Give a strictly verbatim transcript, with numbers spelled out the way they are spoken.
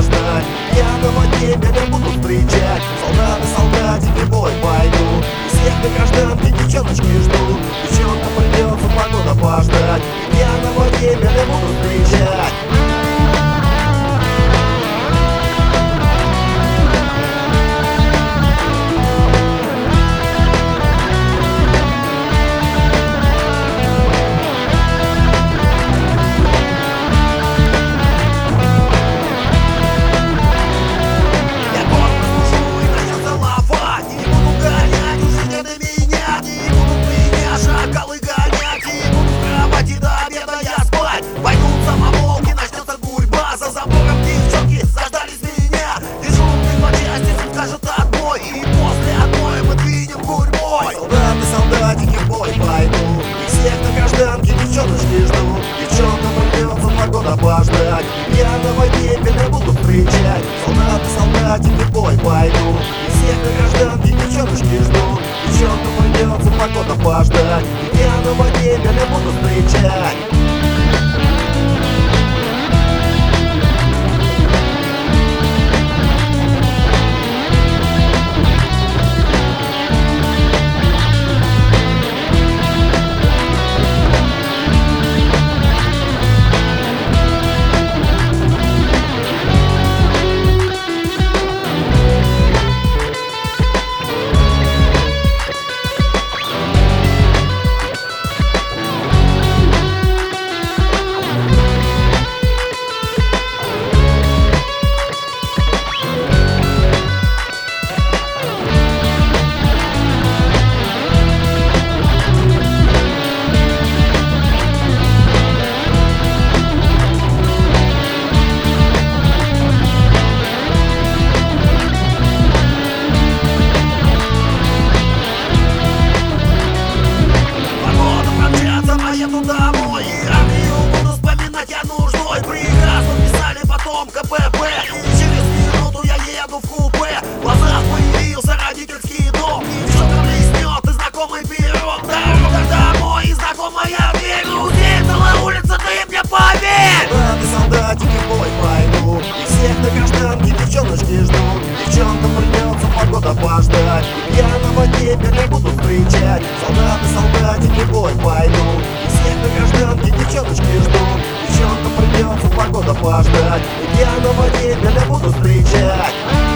ждать. Пьяного тебя не буду встречать. Солдаты, солдатики, бой пойду. И всех на гражданке девчоночки жду. Девчонкам придется погода пождать. И пьяного тебя не буду встречать. Девчоночки жду, девчонкам придется погода пождать. Пьяного тебя не буду встречать. Солдаты, солдатики, бой пойду. И всех на гражданке девчоночки жду. Девчонкам придется погода пождать. Пьяного тебя не буду встречать. Домой, и армию буду вспоминать я нужной. Приказ подписали потом ка пэ пэ. Через минуту я еду в купе. В глазах появился родительский дом. Девчонка блеснет и знакомый пирог. Дорога домой и знакомая дверь. Друзей целая улица, ты мне поверь. Солдаты, солдатики, в бой пойду. И всех на гражданке девчоночки жду. Девчонкам придется погода пождать. И пьяного тебя не буду встречать. Солдаты, солдатики, в бой пойду. Всех на гражданке девчоночки жду. Девчонкам придется погода пождать. И пьяного тебя не буду встречать.